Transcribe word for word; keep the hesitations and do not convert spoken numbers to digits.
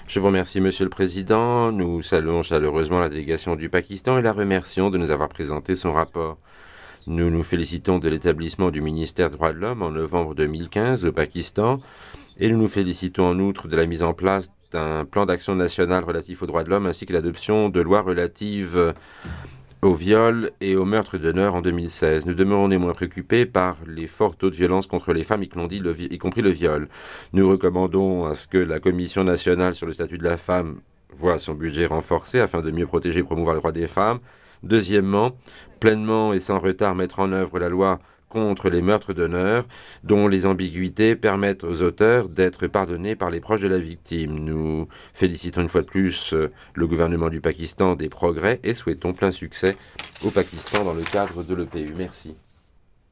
Je vous remercie, Monsieur le Président. Nous saluons chaleureusement la délégation du Pakistan et la remercions de nous avoir présenté son rapport. Nous nous félicitons de l'établissement du ministère des droits de l'homme en novembre deux mille quinze au Pakistan et nous nous félicitons en outre de la mise en place d'un plan d'action national relatif aux droits de l'homme ainsi que l'adoption de lois relatives au viol et au meurtre d'honneur en deux mille seize. Nous demeurons néanmoins préoccupés par les forts taux de violence contre les femmes, y compris le, y compris le viol. Nous recommandons à ce que la Commission nationale sur le statut de la femme voit son budget renforcé afin de mieux protéger et promouvoir les droits des femmes. Deuxièmement, pleinement et sans retard mettre en œuvre la loi contre les meurtres d'honneur, dont les ambiguïtés permettent aux auteurs d'être pardonnés par les proches de la victime. Nous félicitons une fois de plus euh, le gouvernement du Pakistan des progrès et souhaitons plein succès au Pakistan dans le cadre de l'E P U. Merci.